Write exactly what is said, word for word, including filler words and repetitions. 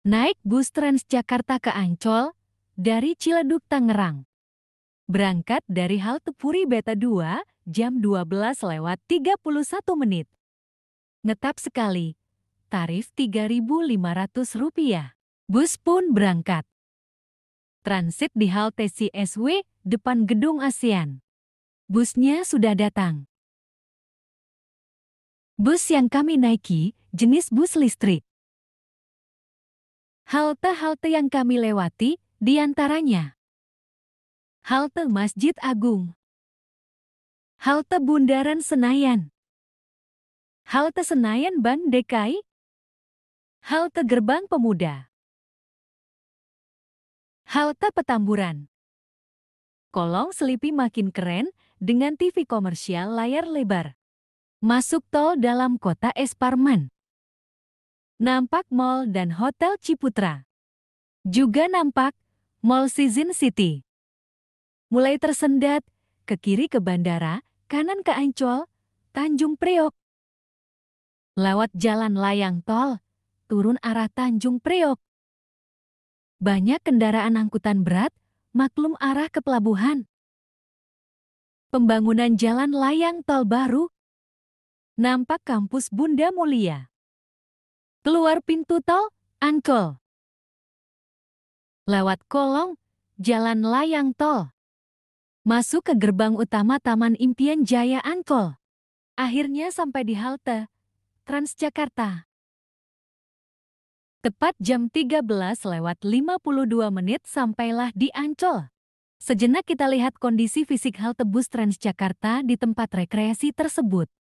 Naik bus Transjakarta ke Ancol dari Ciledug Tangerang. Berangkat dari halte Puri Beta dua jam dua belas lewat tiga puluh satu menit. Ngetap sekali, tarif tiga ribu lima ratus rupiah. Bus pun berangkat. Transit di halte C S W depan Gedung ASEAN. Busnya sudah datang. Bus yang kami naiki jenis bus listrik. Halte-halte yang kami lewati diantaranya halte Masjid Agung, halte Bundaran Senayan, halte Senayan Bank D K I, halte Gerbang Pemuda, halte Petamburan. Kolong Selipi makin keren dengan T V komersial layar lebar. Masuk tol dalam kota Es Parman. Nampak Mall dan Hotel Ciputra. Juga nampak Mall Season City. Mulai tersendat, ke kiri ke bandara, kanan ke Ancol, Tanjung Priok. Lewat jalan layang tol, turun arah Tanjung Priok. Banyak kendaraan angkutan berat, maklum arah ke pelabuhan. Pembangunan jalan layang tol baru. Nampak kampus Bunda Mulia. Keluar pintu tol, Ancol. Lewat kolong, jalan layang tol. Masuk ke gerbang utama Taman Impian Jaya Ancol. Akhirnya sampai di halte Transjakarta. Tepat jam tiga belas lewat lima puluh dua menit sampailah di Ancol. Sejenak kita lihat kondisi fisik halte bus Transjakarta di tempat rekreasi tersebut.